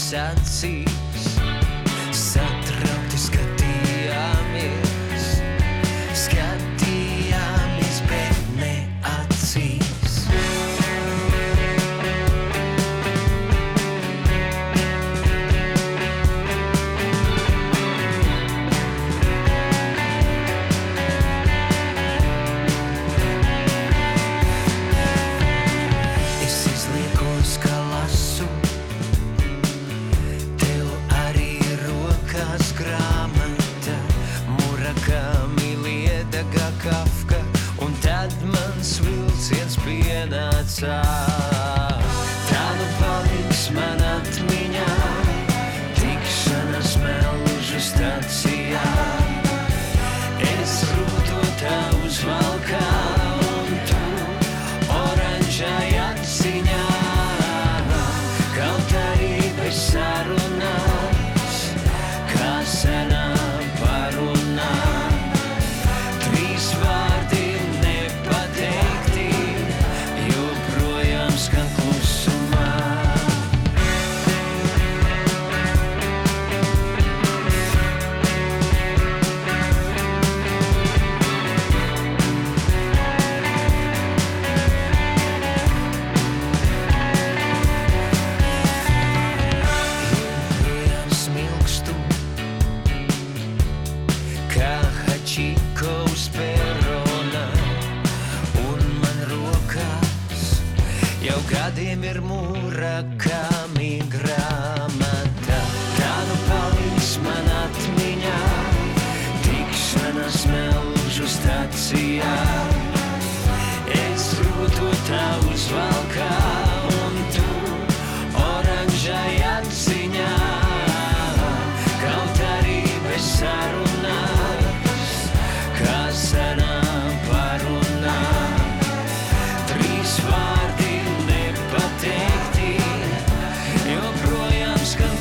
acīs, satraukti skatījāmies, bet ne acīs. Es izliekos, ka lasu, tev arī rokās grāmata, Murakami, Liedaga, Kafka, un tad mans vilciens pienāca. Tā nu paliks man atmiņā, tikšanās Melžu stacijā. Es rūtotā uzvalkā, un tu oranžai aciņā. Kaut arī bez sarunās, kā senā parunā. Trīs vārdi nepateikti, joprojām skan klusumā. Joprojām smilkstu, kā Hačiko uz perona, un man rokās jau gadiem ir Murakami grāmata. Tā nu paliks man atmiņā, tikšanās Melžu stacijā. Es rūtotā uzvalkā, un tu oranžai aciņā. Kaut arī bez sarunās, kā senā parunā. Trīs vārdi nepateikti, joprojām skan